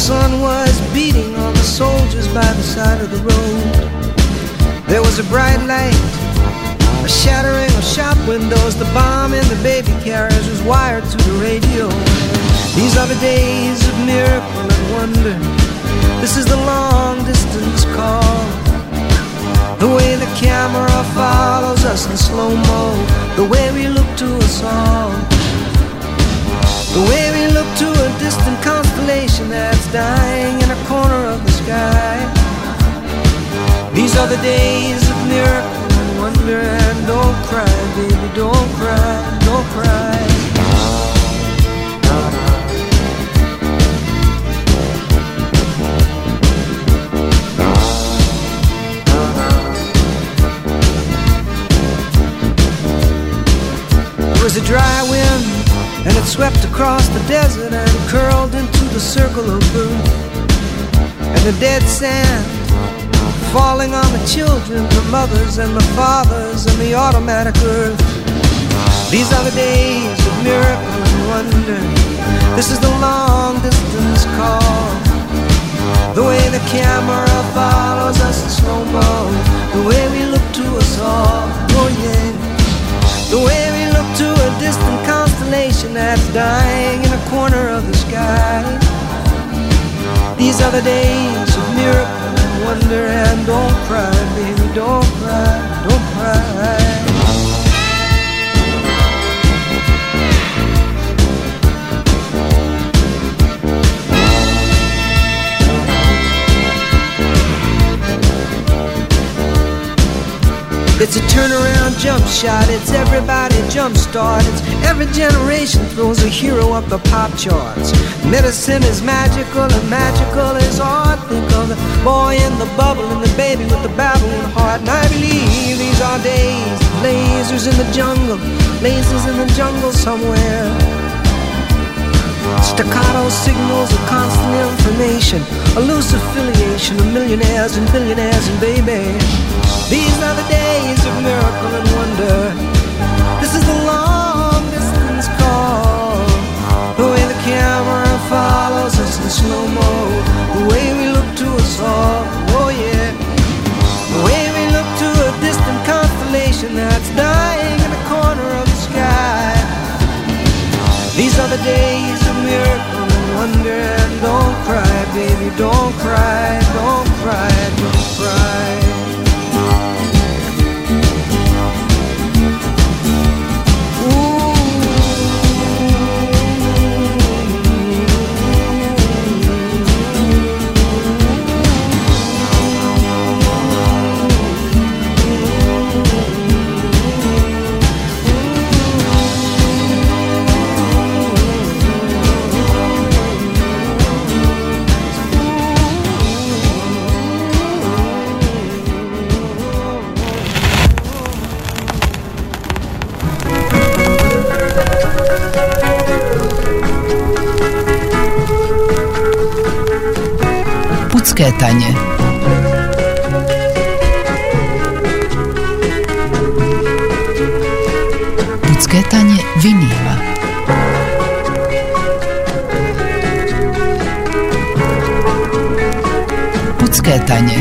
sun was beating on the soldiers by the side of the road. There was a bright light, a shattering of shop windows. The bomb in the baby carriage was wired to the radio. These are the days of miracle and wonder. This is the long distance call. The way the camera follows us in slow-mo, the way we look to us all, the way we look to a distant constellation that's dying in a corner of the sky. These are the days of miracle and wonder. And don't cry, baby, don't cry, don't cry. There was a dry wind, and it swept across the desert and curled into the circle of blue. And the dead sand falling on the children, the mothers and the fathers and the automatic earth. These are the days of miracle and wonder. This is the long distance call. The way the camera follows us in slow-mo, the way we look to us all, oh yeah. The way we look to a distant constellation that's dying in a corner of the sky. These are the days of miracle and wonder. And don't cry, baby, don't cry, don't cry. It's a turnaround jump shot, it's everybody jump start. It's every generation throws a hero up the pop charts. Medicine is magical and magical is art. Think of the boy in the bubble and the baby with the babbling heart. And I believe these are days of lasers in the jungle, lasers in the jungle somewhere. Staccato signals of constant information, a loose affiliation of millionaires and billionaires and baby. These are the days of miracle and wonder. This is the long distance call. The way the camera follows us in slow-mo, the way we look to us all, oh yeah. The way we look to a distant constellation that's dying in the corner of the sky. These are the days of miracle and wonder. And don't cry, baby, don't cry, don't cry, don't cry. Pucketanje. Pucketanje vinila. Pucketanje.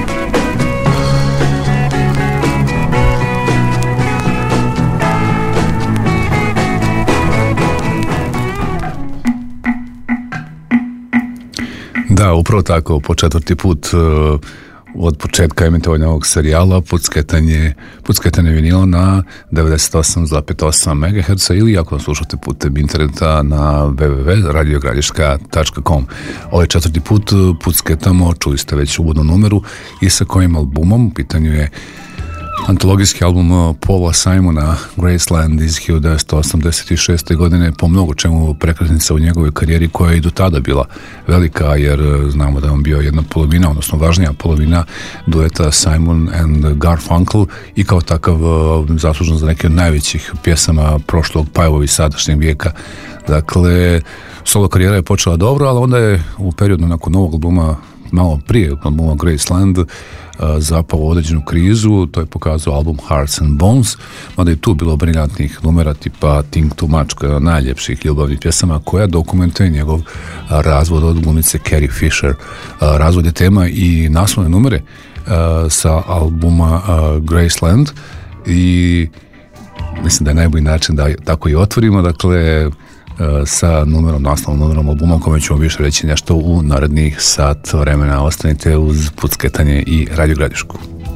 Da, upravo tako, po četvrti put od početka emitovanja ovog serijala pucketanje vinila na 98,8 MHz ili ako slušate putem interneta na www.radiogradiška.com. Ovaj četvrti put pucketamo, čuli ste već uvodnu numeru i sa kojim albumom. U pitanju je antologijski album Paula Simona Graceland iz 1986. godine, po mnogo čemu prekretnica u njegovoj karijeri koja je i do tada bila velika, jer znamo da je on bio jedna polovina, odnosno važnija polovina dueta Simon and Garfunkel i kao takav zaslužen za neke od najvećih pjesama prošlog pa evo i sadašnjeg vijeka. Dakle, solo karijera je počela dobro, ali onda je u periodu nakon novog albuma malo prije albuma Graceland zapao u određenu krizu. To je pokazao album Hearts and Bones, mada je tu bilo briljantnih numera tipa Think Too Much, koja je najljepših ljubavnih pjesama, koja dokumentuje njegov razvod od glumice Carrie Fisher. Razvod je tema i naslovne numere sa albuma Graceland i mislim da je najbolji način da tako i otvorimo, dakle sa naslovnom numerom albuma, o kome ćemo više reći nešto u narednih sat vremena. Ostanite uz Pucketanje i Radio Gradišku.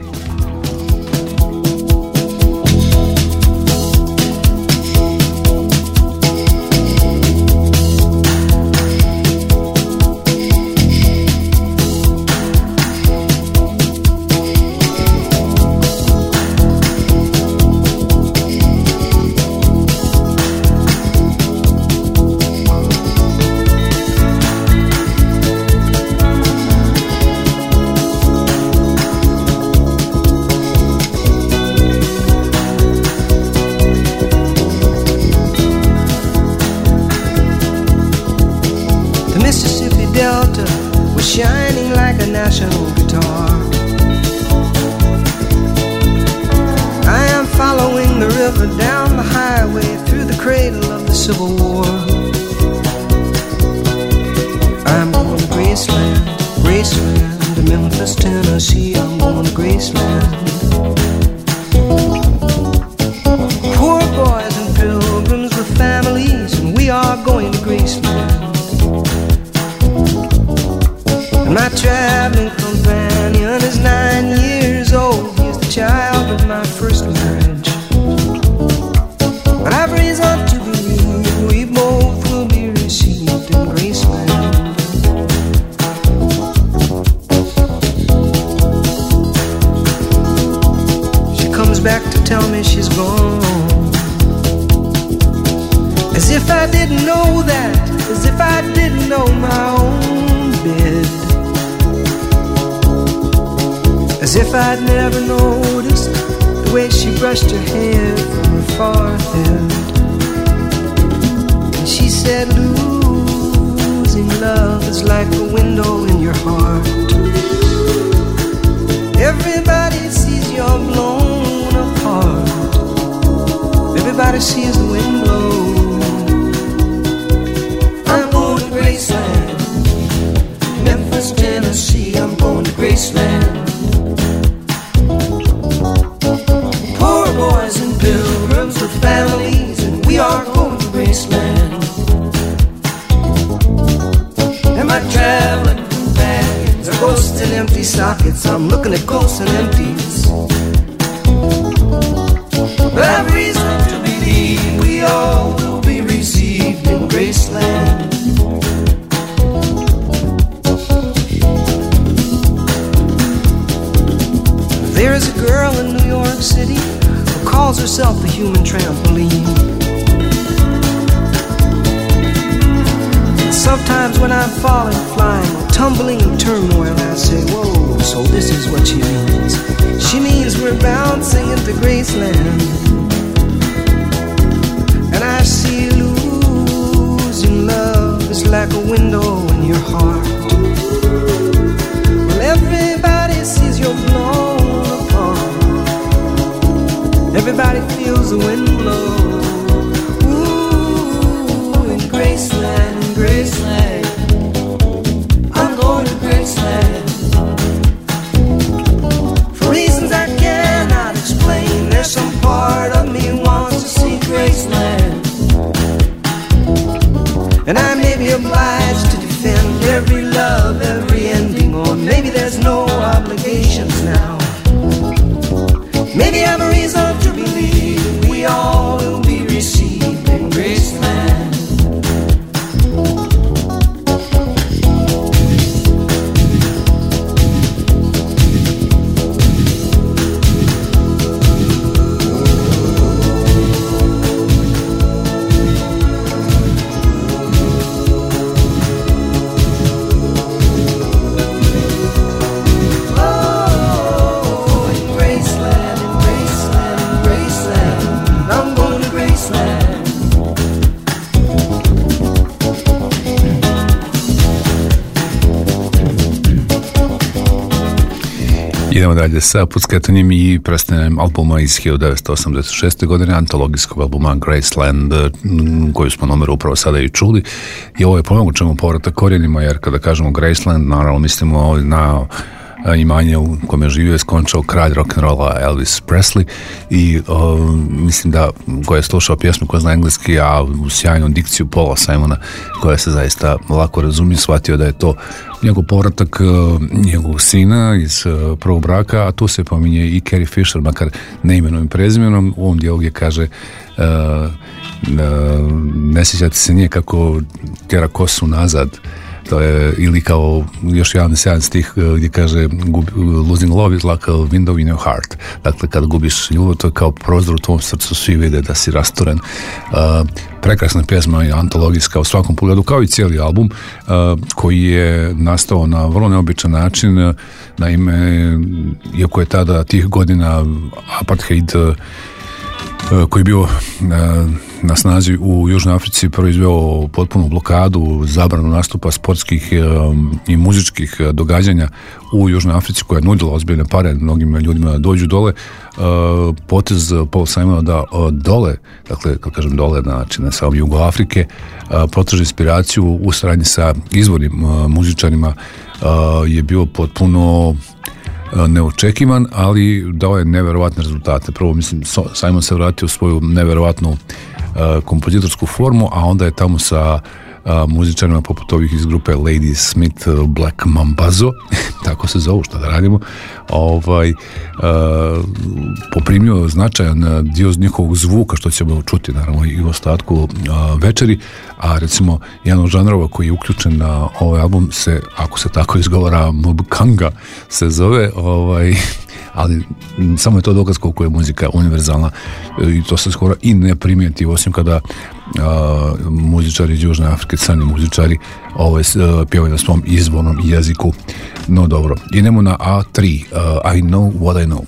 Shining like a national guitar. I am following the river down the highway through the cradle of the Civil War. I'm going to Graceland, Graceland, to Memphis, Tennessee. I'm going to Graceland. Poor boys and pilgrims with families, and we are going to Graceland. My traveling companion is 9 years old. He's the child of my first marriage. But I've reason to believe we both will be received in Graceland. She comes back to tell me she's gone, as if I didn't know that, as if I didn't know my own bed. As if I'd never noticed the way she brushed her hair from her forehead. And she said, losing love is like a window in your heart. Everybody sees you're blown apart. Everybody sees the wind blow. I'm going to Graceland, Memphis, Tennessee. I'm going to Graceland. Boys and pilgrims with families, and we are going to Graceland. And my traveling companions are ghosts and empty sockets. I'm looking at ghosts and empties, but I've reason to believe we all will be received in Graceland. There is a girl in New York City who calls herself a human trampoline. And sometimes when I'm falling, flying, or tumbling in turmoil, I say, whoa, so this is what she means. She means we're bouncing into Graceland. And I see losing love is like a window in your heart. Well, everybody sees you're blown. Everybody feels the wind blow. Ooh, in Graceland, in Graceland. I'm going to Graceland. For reasons I cannot explain, there's some part of me wants to see Graceland. And I may be obliged to defend every love, every ending, or maybe there's no obligations now. Maybe I have a reason to believe we all will Idemo dalje sa pucketanjem i predstavljanjem albuma iz 1986. godine, antologijskog albuma Graceland, koju smo numeru upravo sada i čuli. I ovo je ponovno čemu povratak korijenima, jer kada kažemo Graceland, naravno mislimo na imanje u kome je živio i skončao kralj rock'n'rolla Elvis Presley i mislim da ko je slušao pjesmu, ko zna engleski, a u sjajnu dikciju Paula Simona, koja se zaista lako razumije, shvatio da je to njegov povratak njegovog sina iz prvog braka, a tu se pominje i Carrie Fisher, makar ne imenom i prezimenom. U ovom dijelu gdje kaže ne sjećate se nije kako tjera kosu nazad. To je, ili kao još jedan sjajan stih gdje kaže losing love is like a window in your heart. Dakle, kada gubiš ljubav, to je kao prozor u tvom srcu, svi vide da si rasturen. Prekrasna pjesma i antologijska u svakom pogledu, kao i cijeli album, koji je nastao na vrlo neobičan način. Naime, iako je tada tih godina apartheid koji je bio na snazi u Južnoj Africi proizveo potpunu blokadu, zabranu nastupa sportskih i muzičkih događanja u Južnoj Africi, koja je nudila ozbiljne pare mnogim ljudima da dođu dole. Potez Paul Simona da dole, dakle kad kažem dole, znači ne samo Jugo Afrike, potraži inspiraciju u saradnji sa izvornim muzičarima, je bio potpuno neočekivan, ali dao je neverovatne rezultate. Prvo, mislim, Simon se vratio u svoju neverovatnu kompozitorsku formu, a onda je tamo sa muzičarima poput ovih iz grupe Lady Smith, Black Mambazo, tako se zovu, šta da radimo, poprimio značajan dio njihovog zvuka, što ćemo čuti naravno i u ostatku večeri. A recimo jedan od žanrova koji je uključen na ovaj album se, ako se tako izgovara, Mbukanga se zove, ali samo je to dokaz koliko je muzika univerzalna i to se skoro i ne primijeti, osim kada muzičari iz Južne Afrike, crni muzičari pjevaju na svom izvornom jeziku. No dobro, idemo na A3, I Know What I Know.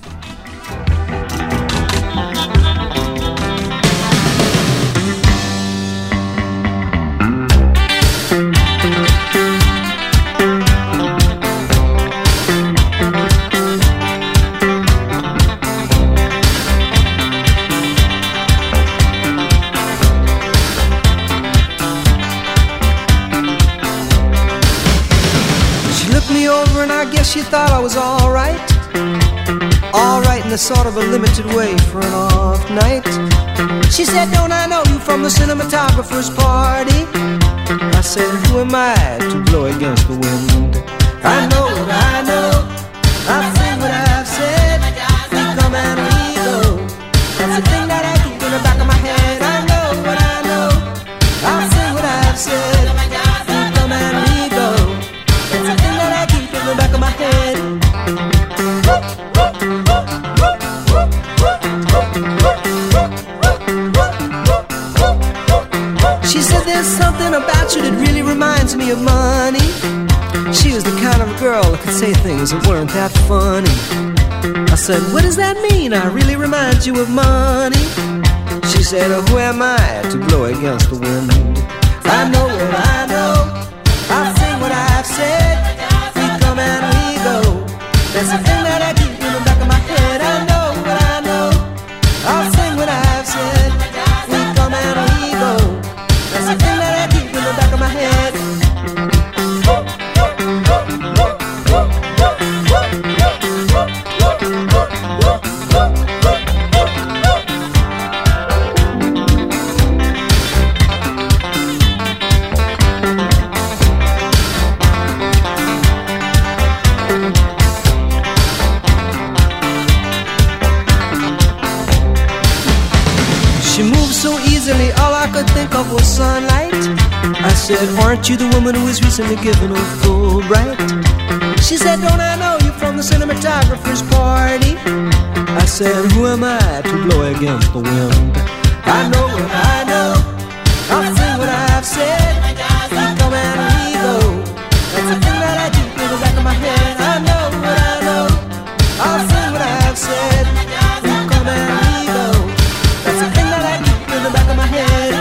She thought I was alright in a sort of a limited way for an off night. She said, don't I know you from the cinematographer's party? I said, who am I to blow against the wind? I know what I know, I've said what I've said. We come and we go, that's the thing that I keep in the back of my head. I know what I know, I've said what I've said. We come and we go, that's the thing that I keep in the back of my head. She said there's something about you that really reminds me of money. She was the kind of girl that could say things that weren't that funny. I said, what does that mean? I really remind you of money. She said, oh, who am I to blow against the wind? I know what I know, I've said what I've said. We come and we go, that's the thing that I keep in the back of my head. I know what I know, I'll sing what I've said. We come and we go, that's the thing that I keep in the back of my head. All I could think of was sunlight. I said, aren't you the woman who was recently given a Fulbright? She said, don't I know you from the cinematographer's party? I said, who am I to blow against the wind? I know what I know, I'll say what I've said. We come and we go, that's the thing that I keep in the back of my head. I know what I know, I'll say what I've said. We come and we go, that's the thing that I keep in the back of my head.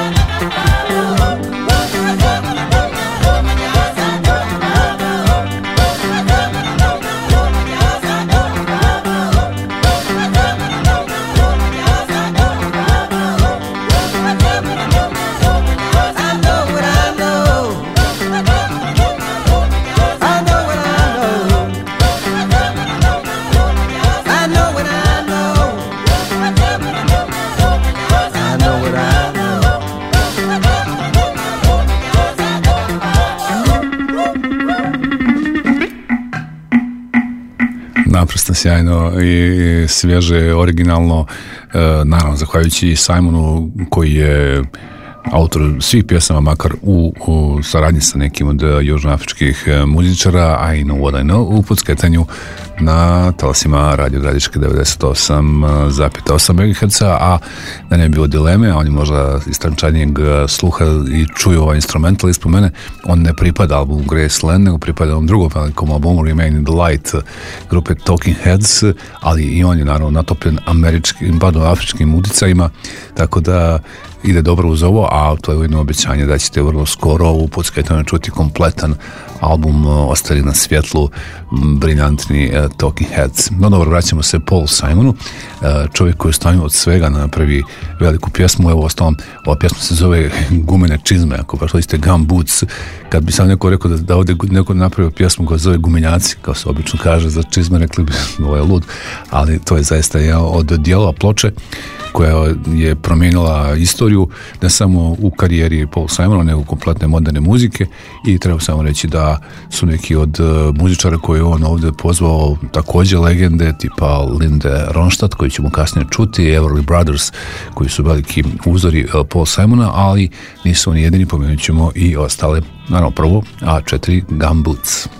naprosto sjajno i svježe, originalno, naravno zahvaljujući Simonu koji je autor svih pjesama, makar u saradnji sa nekim od južnoafričkih muzičara. I Know What I Know u Pucketanju na talasima Radio Gradiške 98,8 MHz, a da ne bi bilo dileme, a oni možda istančanijeg sluha i čuju ovaj instrumental ispod mene, on ne pripada albumu Graceland, nego pripada ovom drugom velikom albumu Remain in the Light grupe Talking Heads, ali i on je naravno natopljen afričkim uticajima, tako da ide dobro uz ovo, a to je ujedno obećanje da ćete vrlo skoro u Pucketanju čuti kompletan album Ostali na svjetlu, briljantni Talking Heads. No dobro, vraćamo se Paul Simonu, čovjek koji je stanio od svega na napravi veliku pjesmu. Evo, ostalom, ova pjesma se zove Gumene čizme, ako baš liste Gumboots. Kad bi sam neko rekao da ovdje neko napravio pjesmu koja se zove Gumenjaci, kao se obično kaže za čizme, rekli bi ovo je lud, ali to je zaista jedan od dijelova ploče koja je promijenila istoriju ne samo u karijeri Paul Simona, nego kompletne moderne muzike. I treba samo reći da su neki od muzičara koje on ovdje pozvao također legende tipa Linde Ronstadt, koji ćemo kasnije čuti, Everly Brothers, koji su veliki uzori Paul Simona, ali nisu oni jedini, pomenut ćemo i ostale. Naravno, prvo A4 Gumboots.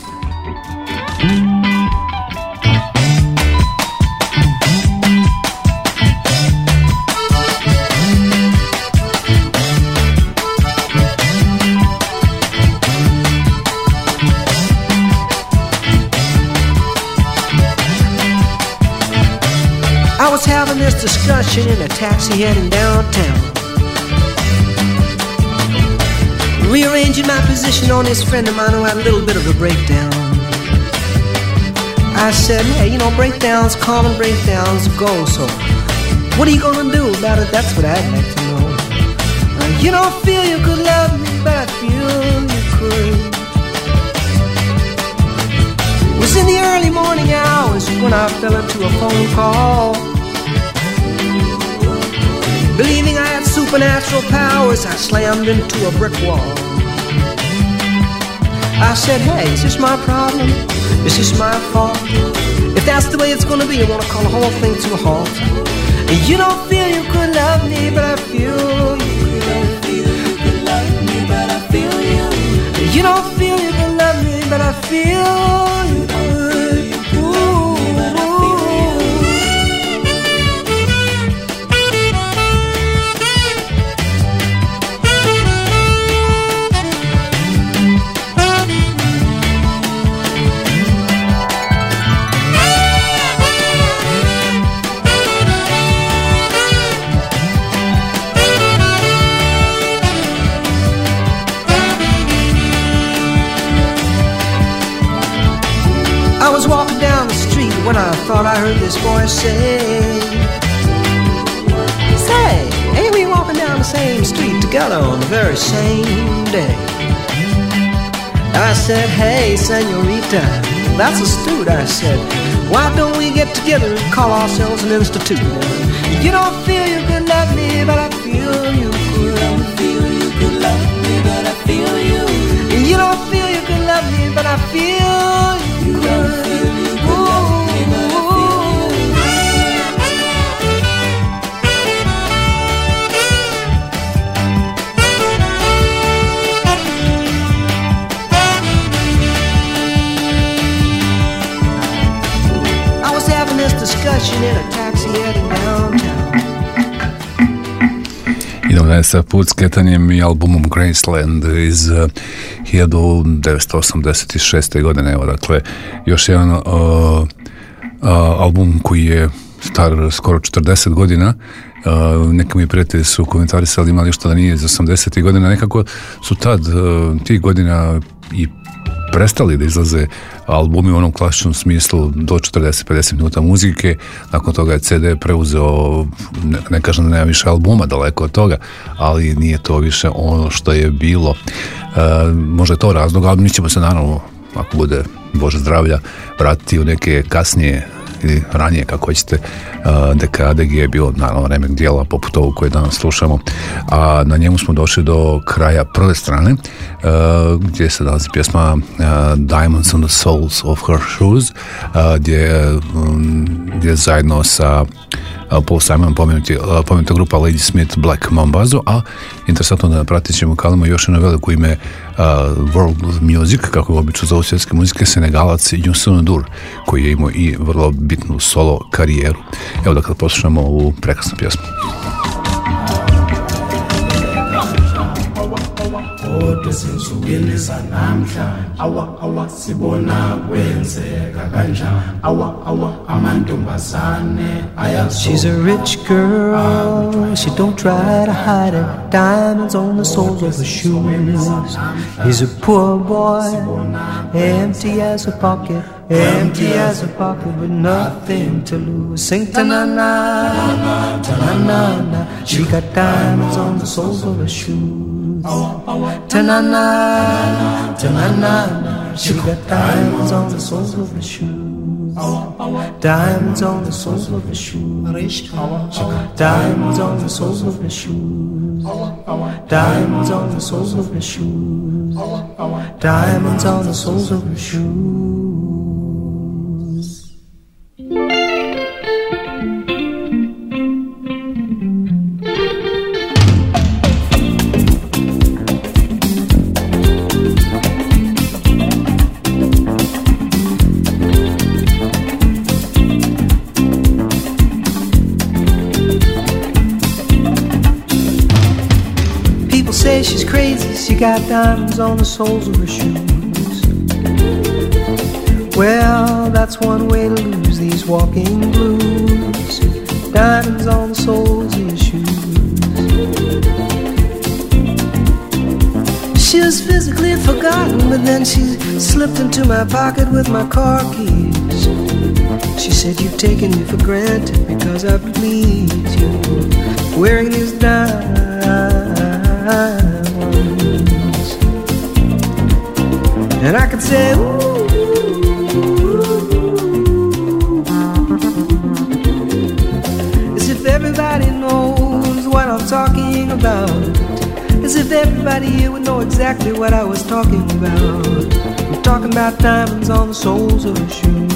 I was having this discussion in a taxi heading downtown, rearranging my position on this friend of mine who had a little bit of a breakdown. I said, hey, you know, breakdowns, common breakdowns go, so what are you gonna do about it? That's what I'd like to know. You don't feel you could love me, but I feel you could. It was in the early morning hours when I fell into a phone call. Believing I had supernatural powers, I slammed into a brick wall. I said, hey, is this my problem? Is this my fault? If that's the way it's gonna be, I wanna call the whole thing to a halt. You don't feel you could love me, but I feel you could love me, but I feel you. You don't feel you could love me, but I feel you could. I was walking down the street when I thought I heard this voice say, ain't we walking down the same street together on the very same day? I said, hey, senorita, that's astute. I said, why don't we get together and call ourselves an institute? You don't feel you could love me, but I feel you could. You don't feel you could love me, but I feel you. You don't feel you could love me, but I feel you could. Discussion in a taxi heading downtown. Idemo dalje sa Pucketanjem i albumom Graceland iz 1986. godine. Evo, dakle, još jedan album koji je star skoro 40 godina. Neki mi prijatelji su komentarisali, imali što da nije iz 80. godina. Nekako su tih godina i prestali da izlaze albumi u onom klasičnom smislu do 40-50 minuta muzike. Nakon toga je CD preuzeo, ne kažem da nema više albuma, daleko od toga, ali nije to više ono što je bilo. Možda je to razlog, ali mi ćemo se naravno, ako bude Bože zdravlja, vratiti u neke kasnije ili ranije, kako hoćete, dekade gdje je bilo naravno remek dijela poput ovog koje danas slušamo, a na njemu smo došli do kraja prve strane gdje se nalazi pjesma Diamonds on the Soles of Her Shoes, gdje zajedno sa Paul Simon pomenuta grupa Lady Smith Black Mambazo, a interesantno da pratit ćemo kalimo još jedno veliko ime World Music, kako je obično zovu svjetske muzike, Senegalac Youssou N'Dour, koji je imao i vrlo bitnu solo karijeru. Evo da kada poslušamo ovu prekrasnu pjesmu. Ezinsukwini zanamhlanje awa sibona kwenzeka kanjani awa amantombazane ayazo. She's a rich girl, she don't try to hide it. Diamonds on the soles of her shoes. He's a poor boy, empty as a pocket, empty as a pocket with nothing to lose. Sing ta-na-na, ta-na-na-na. She got diamonds on the soles of her shoes. Ta-na-na, ta-na-na-na. She got diamonds on the soles of her shoes. Diamonds on the soles of her shoes. Diamonds on the soles of her shoes. Diamonds on the soles of her shoes. Diamonds on the soles of her shoes. Say she's crazy, she got diamonds on the soles of her shoes. Well, that's one way to lose these walking blues. Diamonds on the soles of your shoes. She was physically forgotten, but then she slipped into my pocket with my car keys. She said, you've taken me for granted because I please you, wearing these diamonds. And I could say, ooh, as if everybody knows what I'm talking about, as if everybody here would know exactly what I was talking about. I'm talking about diamonds on the soles of her shoes.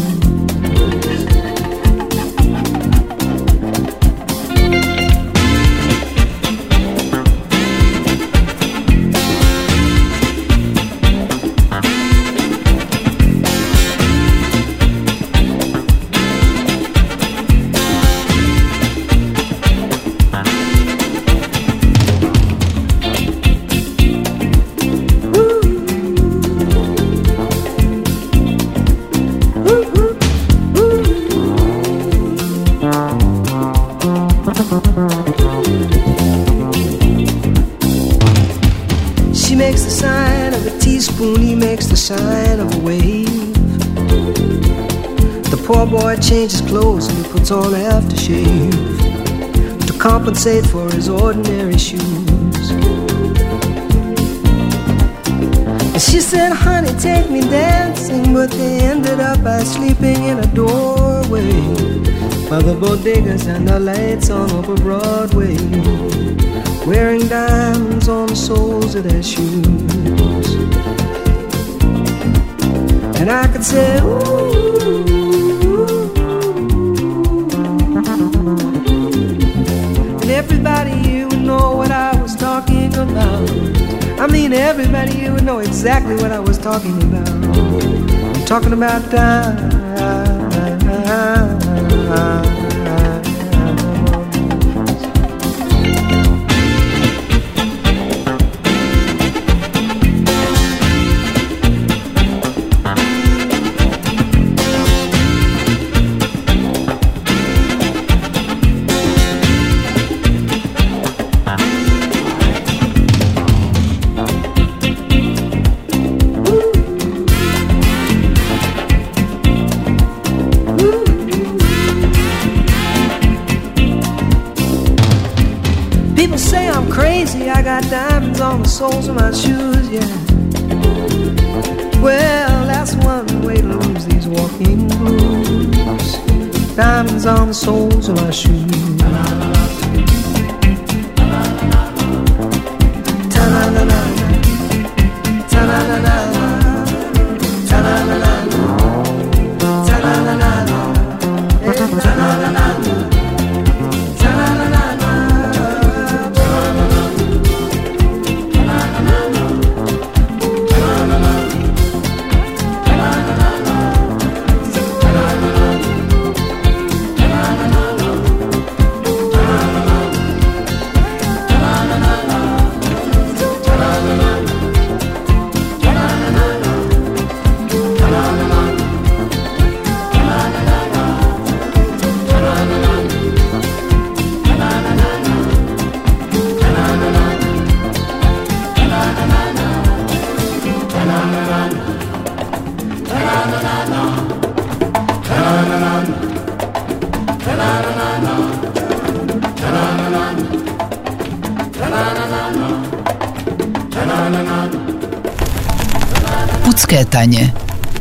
She makes the sign of a teaspoon, he makes the sign of a wave. The poor boy changes clothes and he puts on aftershave to compensate for his ordinary shoes. And she said, honey, take me dancing, but they ended up by sleeping in a doorway by the bodegas and the lights on over Broadway, wearing diamonds on the soles of their shoes. And I could say, ooh, and everybody here would know what I was talking about. I mean, everybody here would know exactly what I was talking about. I'm talking about diamonds. People say I'm crazy, I got diamonds on the soles of my shoes, yeah. Well, that's one way to lose these walking blues. diamonds on the soles of my shoes. Ta-na-na-na, ta-na-na-na, ta-na-na-na, ta-na-na-na, ta-na-na-na. Pucketanje.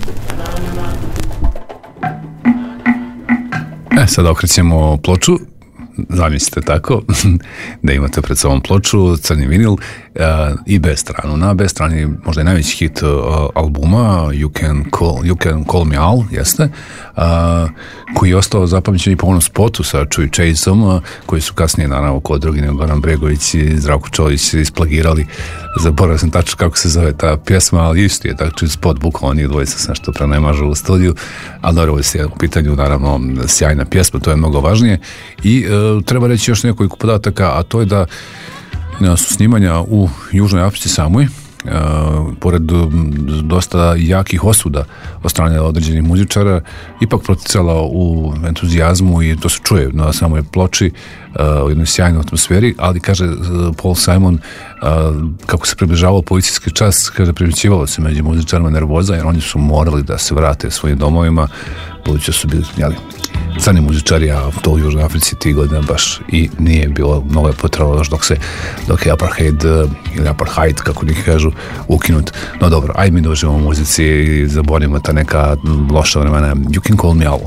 Sad okrećemo ploču, zamislite tako, da imate pred sobom ploču, crni vinil i B stranu. Na B strani možda je najveći hit albuma You Can Call Me Al, jeste, koji je ostao zapamćen i po onom spotu sa Čuj Chaseom, koji su kasnije, naravno, kod Drogine, Goran Bregović i Zdravko Čolić isplagirali. Zaboravio sam tačno kako se zove ta pjesma, ali isto je tako spot, bukvalno njih dvojica se nešto prenemažu u studiju, ali dobro, ovo je u pitanju, naravno, sjajna pjesma, to je mnogo važnije. I treba reći još nekoliko podataka, a to je da su snimanja u Južnoj Africi samoj, pored dosta jakih osuda od strane određenih muzičara, ipak proticala u entuzijazmu i to se čuje na samoj ploči, u jednoj sjajnoj atmosferi, ali kaže Paul Simon, kako se približavao policijski čas, kaže, primjećivalo se među muzičarima nervoza, jer oni su morali da se vrate svojim domovima, budući su bili, crni muzičari, a to u Južnoj Africi tih godina baš i nije bilo, mnogo je potrebalo još dok je apartheid ili apartheid, kako neki kažu, ukinut. No dobro, ajde mi dođemo u muzici i zaboravimo ta neka loša vremena. You Can Call Me Al.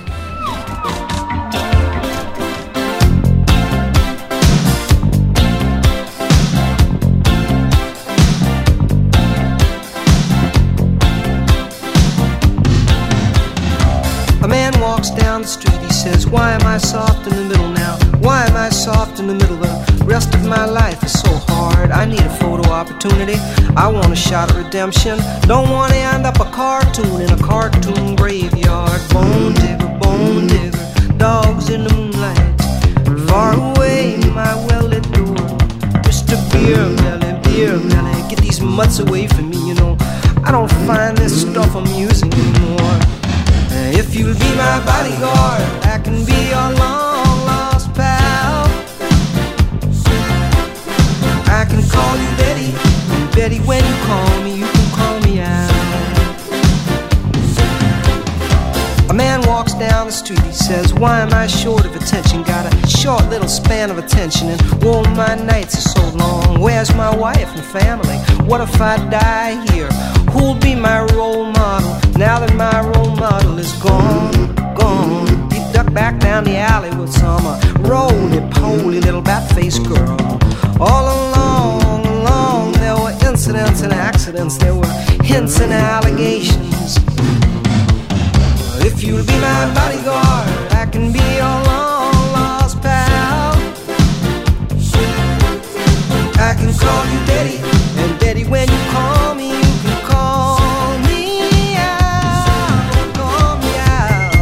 Down the street, he says, why am I soft in the middle now? Why am I soft in the middle? The rest of my life is so hard. I need a photo opportunity. I want a shot at redemption. Don't want to end up a cartoon in a cartoon graveyard. Bone digger, dogs in the moonlight. Far away, my well-lit door. Mr. Beer Melly, get these mutts away from me, you know. I don't find this stuff amusing anymore. If you'll be my bodyguard, I can be your long-lost pal. I can call you Betty, and Betty, when you call me, you can call me out. A man walks down the street, he says, why am I short of attention? Got a short little span of attention, and whoa, my nights are so long. Where's my wife and family? What if I die here? Who'll be my role model now that my role model is gone? He ducked back down the alley with some roly-poly little bat-faced girl. All along, there were incidents and accidents, there were hints and allegations. If you'll be my bodyguard, I can be your long-lost pal. I can call you Daddy, and Daddy, when you call me, you can call me out, call me out.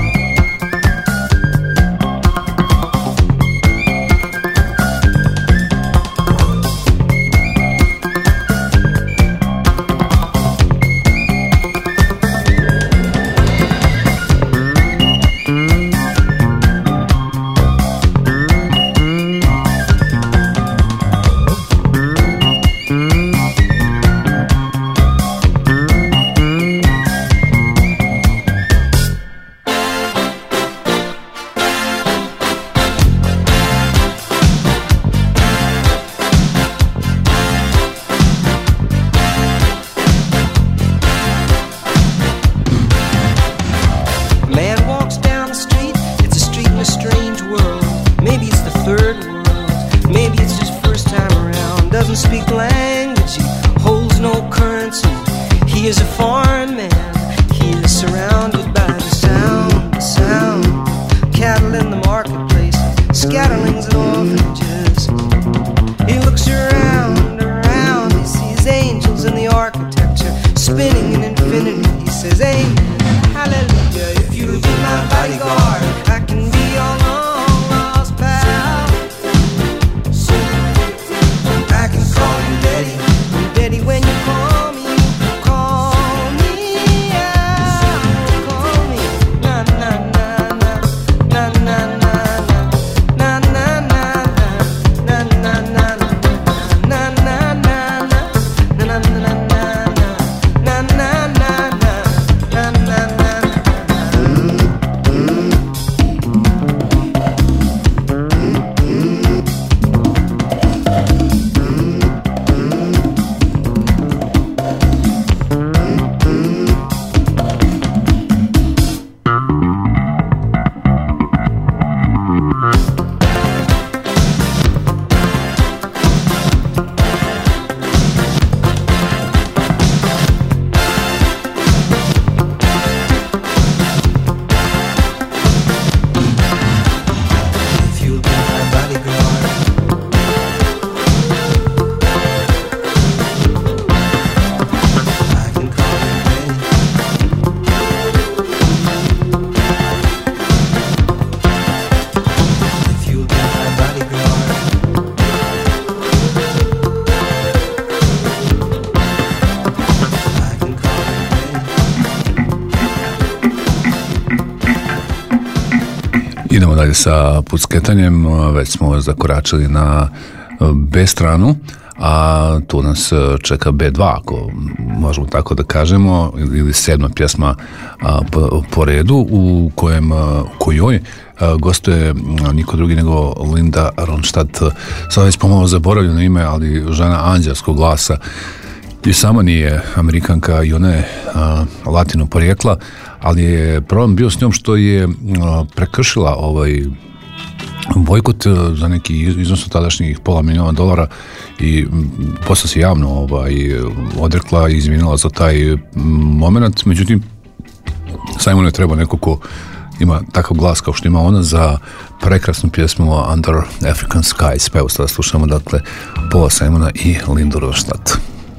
Idemo dalje sa pucketanjem, već smo zakoračili na B stranu, a tu nas čeka B2, ako možemo tako da kažemo, ili 7. pjesma po redu, u kojoj gostuje niko drugi nego Linda Ronstadt. Sada već pomalo zaboravljeno ime, ali žena anđelskog glasa, i sama nije Amerikanka i ona je latino porijekla, ali je problem bio s njom što je prekršila bojkot za neki iznos od tadašnjih $500,000 i posle se javno odrekla i izvinila za taj moment. Međutim, Simonu je treba neko ko ima takav glas kao što ima ona za prekrasnu pjesmu Under African Skies. Pa evo sada slušamo dakle Paula Simona i Lindu Ronstadt.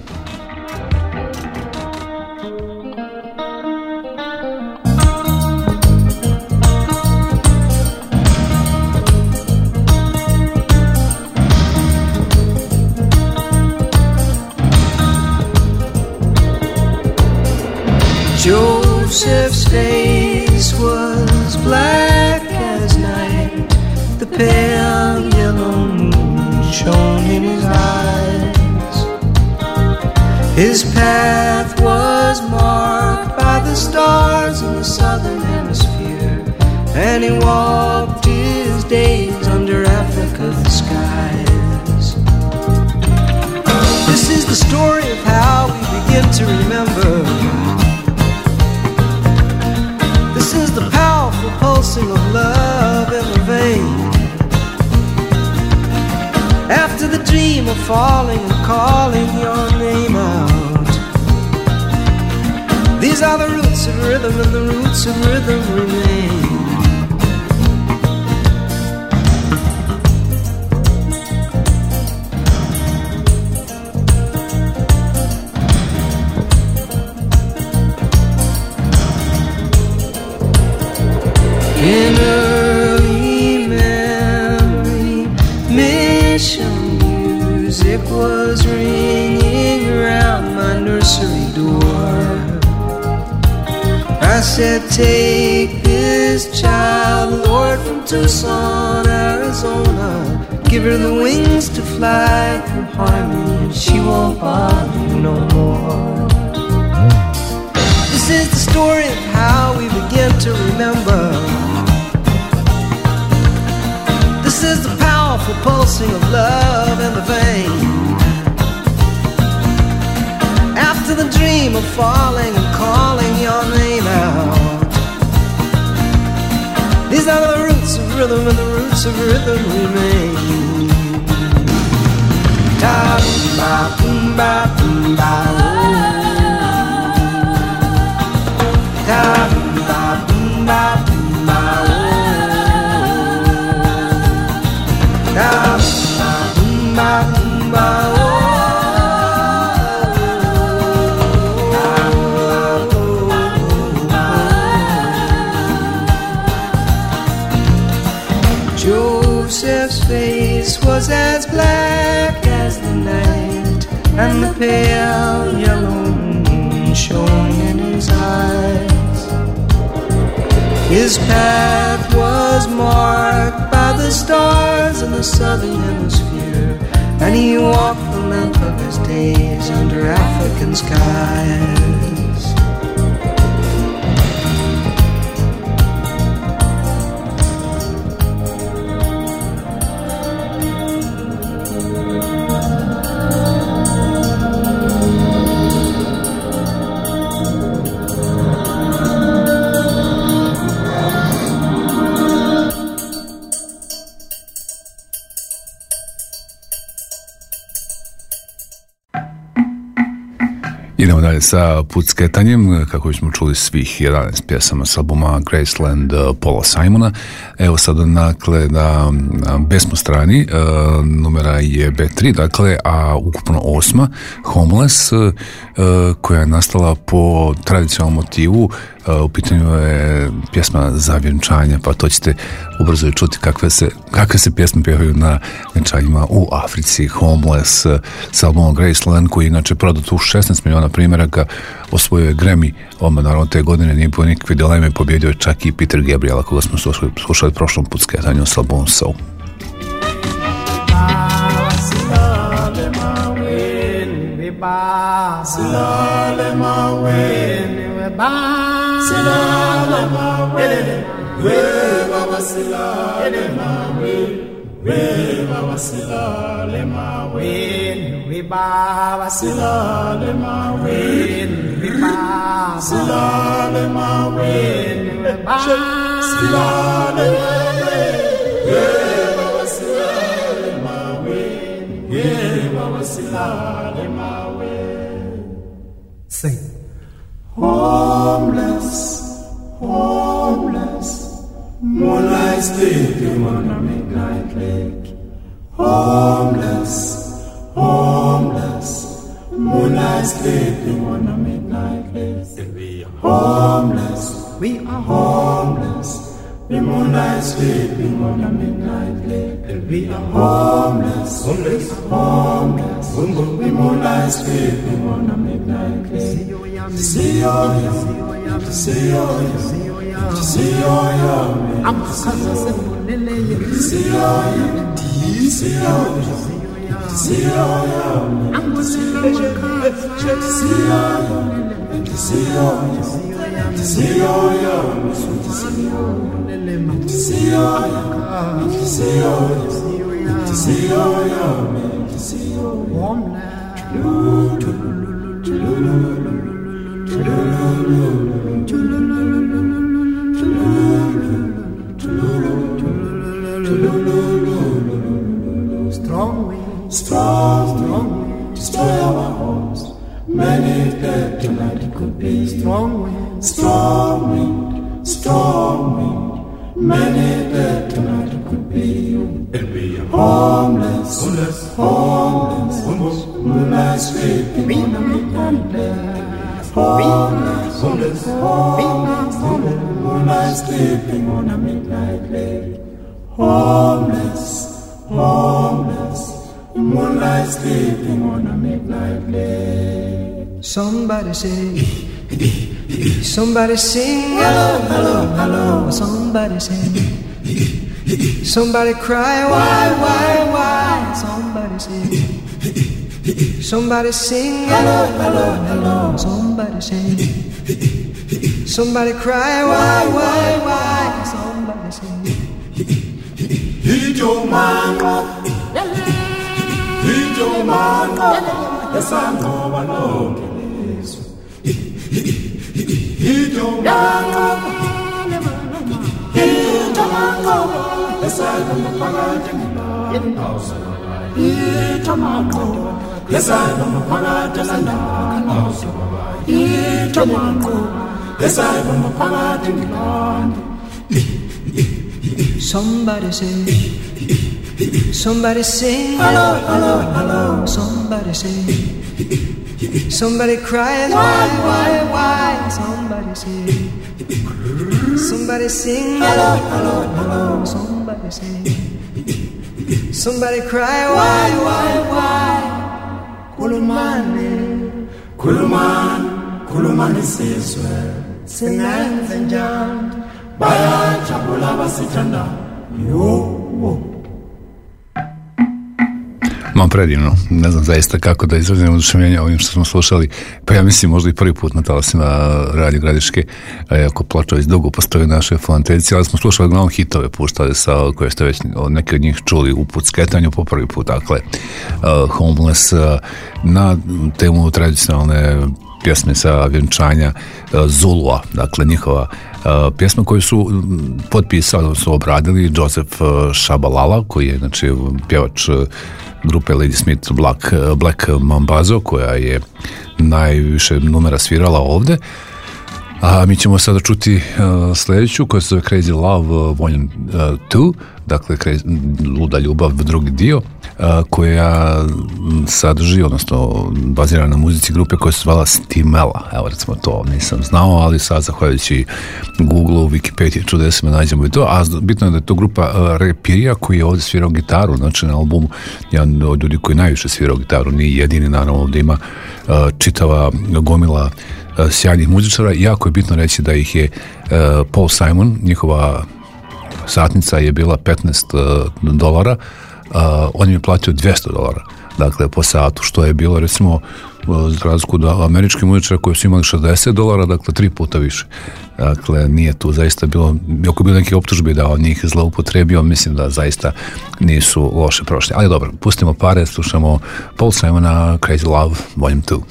Joseph's face was black as night. The pale yellow moon shone in his eyes. His path was marked by the stars in the southern hemisphere, and he walked his days under Africa's skies. This is the story of how we begin to remember. This is the powerful pulsing of love in the vein. After the dream of falling and calling your name out, these are the roots of rhythm, and the roots of rhythm remain. In early memory, mission music was ringing around my nursery door. I said, take this child, Lord, from Tucson, Arizona. Give her the wings to fly through harmony, and she won't bother you no more. This is the story of how we begin to remember. This is the powerful pulsing of love in the vein. After the dream of falling and calling your name out, these are the roots of rhythm, and the roots of rhythm remain. Ta-ba, boom-ba, boom-ba, ta-ba, boom-ba, boom-ba. Joseph's face was as black as the night, and the pale yellow moon shone in his eyes. His path was marked by the stars in the southern hemisphere, and he walked the length of his days under African skies. Idemo dalje sa pucketanjem, kako smo čuli svih 11 pjesama s albuma Graceland Paula Simona. Evo sad dakle na B smo strani, numera je B3, dakle, a ukupno 8. Homeless, koja je nastala po tradicionalnom motivu U pitanju je pjesma za vjenčanja, pa to ćete ubrzo čuti kakve se pjesme pjevaju na vjenčanjima u Africi. Homeless sa albumom Graceland, koji je inače prodat u 16 miliona primjeraka, osvojio je Grammy, naravno te godine nije bilo nikakve dileme, pobjedio je čak i Peter Gabriel, koga smo slušali prošlom put skretanju s albumom Soul. Silale maweni we ba silale maweni we baba silale maweni we baba silale maweni we baba silale maweni we ba silale maweni we ba silale we baba silale maweni we baba silale maweni. Sing. Homeless, homeless, moonlight sleeping on a midnight lake. Homeless, homeless, moonlight sleeping on a midnight lake. We are homeless, we are homeless, we moonlight sleeping on a midnight lake. And we are homeless, homeless, homeless, we moonlight sleeping on a midnight lake. See your yum, see your yum, see your yum. I'm see your yum, see your yum, see your yum. I'm see your yum, see your yum, see your yum, see your yum, see your yum, see your Strong wind, strong wind, destroy our homes. Many dead tonight it could be. Strong wind, strong wind, strong wind. Many dead tonight it could be. And we are homeless, homeless, homeless, moonlight sleeping on a midnight lake. Homeless, homeless, homeless, moonlight sleeping on a midnight lake. Homeless, homeless, moonlight sleeping on a midnight lake. Somebody say, somebody sing, hello, hello, hello. Somebody say, somebody cry, why, why? Somebody say, somebody sing, hello, hello, hello. Somebody say, somebody cry, why? Somebody say, hit your man up, hit your man up. Yes, I know, I know. Hit your man up, hit your man up. Yes, I know, I know. Hit your man up. Yes, I know, I know. Hit your man up. Yes, I know, I know. somebody say, somebody sing, hello, hello, hello. Somebody say, somebody cries, why? Somebody say, somebody sing, hello, hello, hello. Somebody say, somebody cry, why? Kulumani sizwe, sinenze njani, bayajabula basithanda, yo. Predivno, ne znam zaista kako da izrazim oduševljenje ovim što smo slušali, pa ja mislim možda i prvi put na talasima Radio Gradiške, ako ploča već dugo postoje naše fontencije, ali smo slušali uglavnom hitove, puštali koje ste već neki od njih čuli u put sketanju po prvi put, dakle Homeless na temu tradicionalne pjesme sa vjenčanja Zulua, dakle njihova pjesma koju su potpisali, su obradili Joseph Shabalala, koji je znači pjevač grupe Lady Smith Black Mambazo, koja je najviše numera svirala ovdje. A mi ćemo sada čuti sljedeću, koja se zove Crazy Love Volume 2, dakle Luda ljubav drugi dio. koja sadrži, odnosno bazirana na muzici grupe koja se zvala Stimela. Evo, recimo, to nisam znao, ali sad zahvaljujući Google-u, Wikipedia, ću da se me nađemo i to, a bitno je da je to grupa Repirija koji je ovdje svirao gitaru, znači na albumu, jedan od ljudi koji najviše svirao gitaru, nije jedini, naravno ovdje ima čitava gomila sjajnih muzičara. Jako je bitno reći da ih je Paul Simon, njihova satnica je bila $15, on im je platio $200, dakle po satu, što je bilo recimo za razliku da američki muzičari koji su imali $60, dakle 3 puta više. Dakle, nije tu zaista bilo, ako je bilo neke optužbe da on njih zloupotrebio, mislim da zaista nisu loše prošli. Ali dobro, pustimo pare, slušamo Paul Simona, Crazy Love, Volume 2.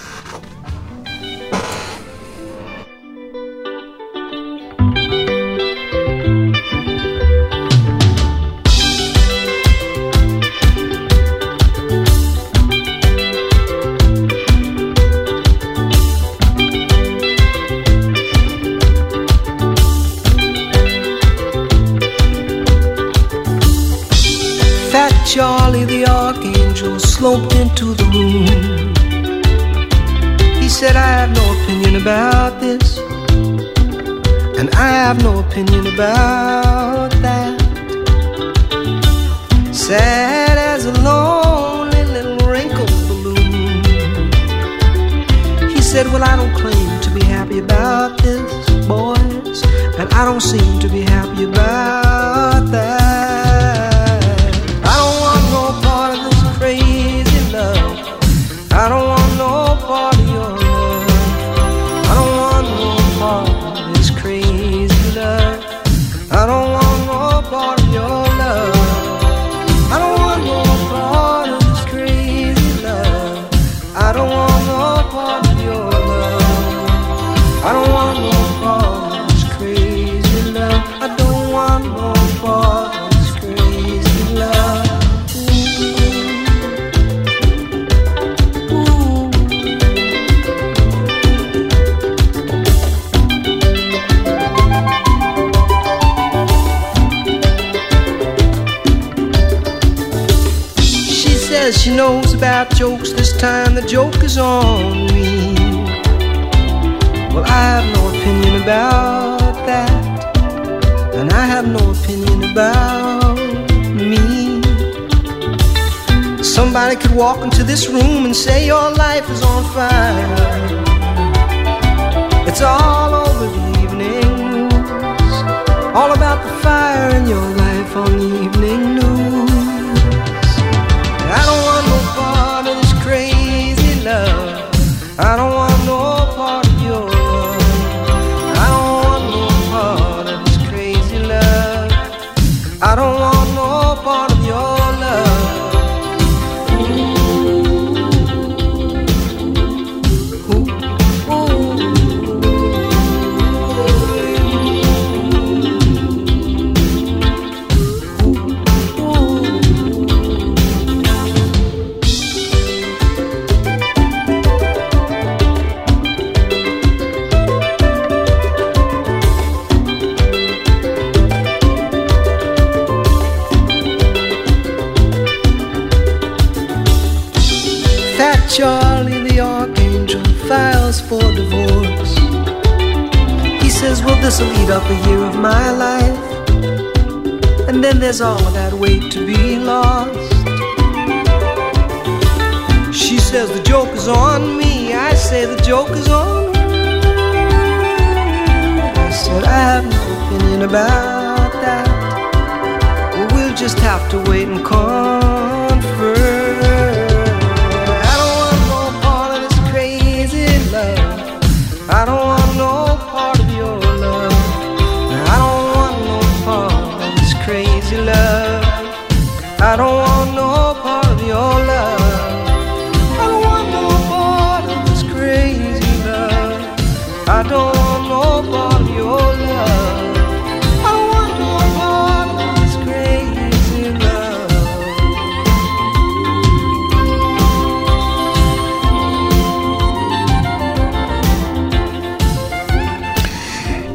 Charlie the Archangel sloped into the room. He said, I have no opinion about this, and I have no opinion about that. Sad as a lonely little wrinkled balloon. He said, well, I don't claim to be happy about this, boys, and I don't seem to be happy about that. I don't want no part of your love. I don't want no part of this crazy love. I don't want no part of your love. I don't want no part of this crazy love. I don't want no part of your love. I don't want no part of this crazy love. I don't want no part of this crazy love. She knows about jokes, this time the joke is on me. Well, I have no opinion about that, and I have no opinion about me. Somebody could walk into this room and say your life is on fire. It's all over the evening news, all about the fire in your life on the evening news. I don't want no part of this crazy love. I don't want no part of your love. I don't want no part of this crazy love. I don't want no part of your love. Ooh, ooh, ooh. Charlie the Archangel files for divorce. He says, well, this'll eat up a year of my life, and then there's all of that weight to be lost. She says the joke is on me. I say the joke is on her. I said I have no opinion about that. Well, we'll just have to wait and confer. I don't want no part of your love. I don't want no part of this crazy love. I don't want no part of your love. I don't want no part of this crazy love. I don't want no part of your love. I don't want no part of this crazy love.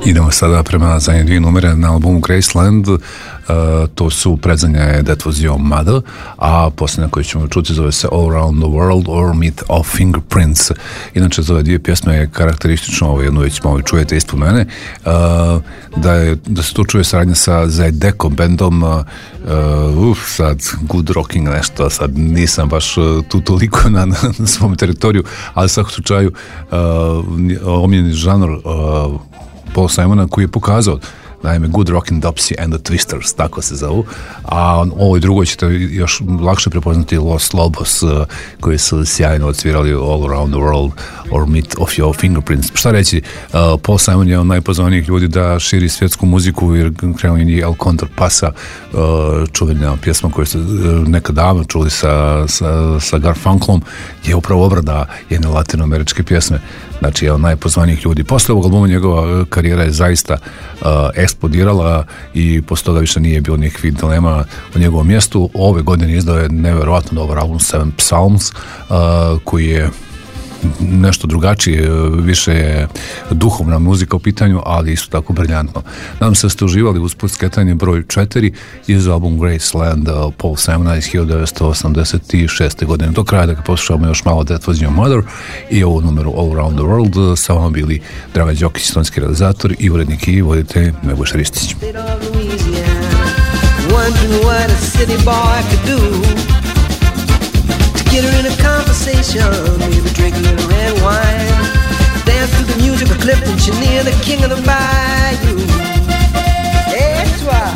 Idemo sada prema zadnje dvije numere na albumu Graceland. To su predzanja je That Was Your Mother, a posljednja koju ćemo čuti zove se All Around the World or Myth of Fingerprints. Inače za ove dvije pjesme je karakteristično, jednu već malo čujete ispod mene, da se tu čuje saradnja sa Zydeco bandom, sad good rocking nešto, sad nisam baš tu toliko na svom teritoriju, ali u svakom slučaju omiljeni žanr Paul Simona koji je pokazao, naime, Good Rockin' Dopsy and the Twisters, tako se zovu, a ovoj drugoj ćete još lakše prepoznati Los Lobos, koji su sjajno odsvirali All Around the World or Myth of Your Fingerprints. Šta reći, Paul Simon je od najpozvanijih ljudi da širi svjetsku muziku, jer krenuo je El Contrapasa, čuvena pjesma koju ste nekad davno čuli sa Garfunkelom, je upravo obrada jedne latinoameričke pjesme. Znači, je od najpozvanijih ljudi. Posle ovog albuma njegova karijera je zaista eksplodirala i posle toga više nije bilo nikakvih dilema o njegovom mjestu. Ove godine izdao je nevjerojatno dobar album Seven Psalms, koji je nešto drugačije, više je duhovna muzika u pitanju, ali isto tako briljantno. Nadam se da ste uživali uz Pucketanje broj 4 iz album Graceland Paul Simona iz 1986. godine. Do kraja da ga poslušamo još malo That Was Your Mother i ovu numeru All Around the World. Sa vama bili Dragan Đokić, tonski realizator i urednik i voditelj Nebojša Ristić. Get her in a conversation, maybe drink a little red wine, dance to the music of Clifton Chenier, the king of the bayou. That's why.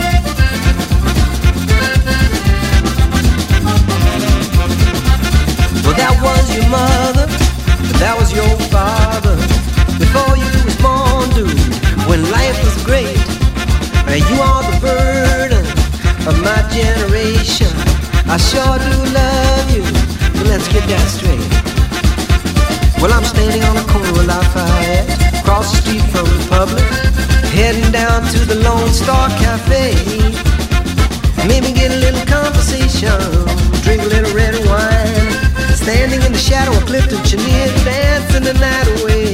Well, that was your mother, that was your father, before you was born, dude, when life was great. You are the burden of my generation. I sure do love you, but let's get that straight. Well, I'm standing on the corner of Lafayette, across the street from the Republic, heading down to the Lone Star Cafe. Maybe get a little conversation, drink a little red wine, standing in the shadow of Clifton Chenier, dancing the night away.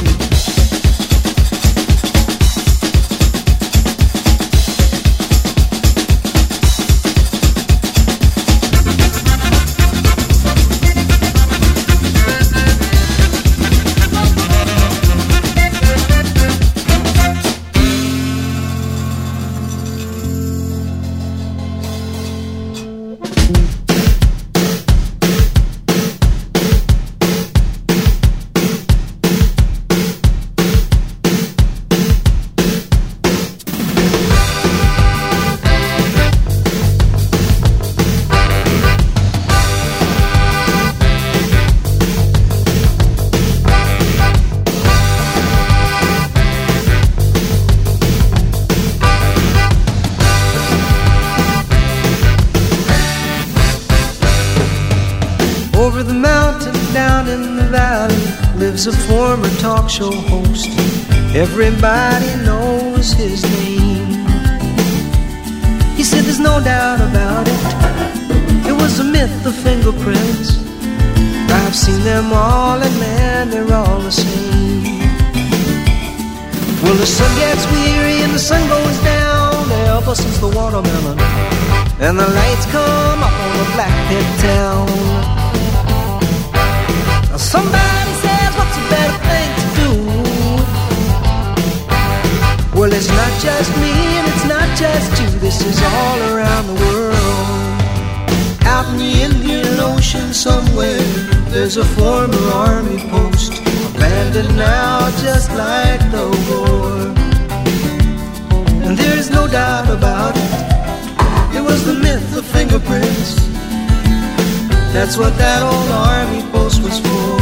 A former talk show host, everybody knows his name. He said there's no doubt about it, it was a myth of fingerprints. I've seen them all and man, they're all the same. Well, the sun gets weary and the sun goes down ever since the watermelon and the lights come up on the Black Pit town. Now somebody says, what's a better thing to do? Well, it's not just me and it's not just you, this is all around the world. Out in the Indian Ocean somewhere, there's a former army post, abandoned now just like the war. And there's no doubt about it, it was the myth of fingerprints. That's what that old army post was for.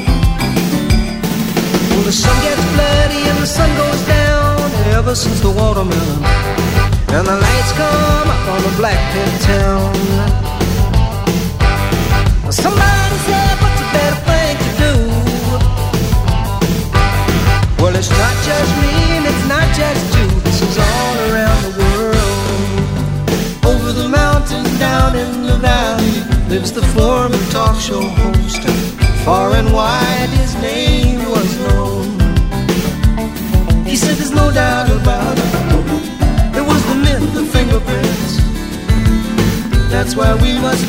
Well, the sun gets bloody and the sun goes down ever since the watermelon and the lights come up on the Black Pit town. Somebody said, what's a better thing to do? Well, it's not just me and it's not just you, this is all around the world. Over the mountain, down in the valley, lives the former talk show host. Far and wide his name was known. He said the where we was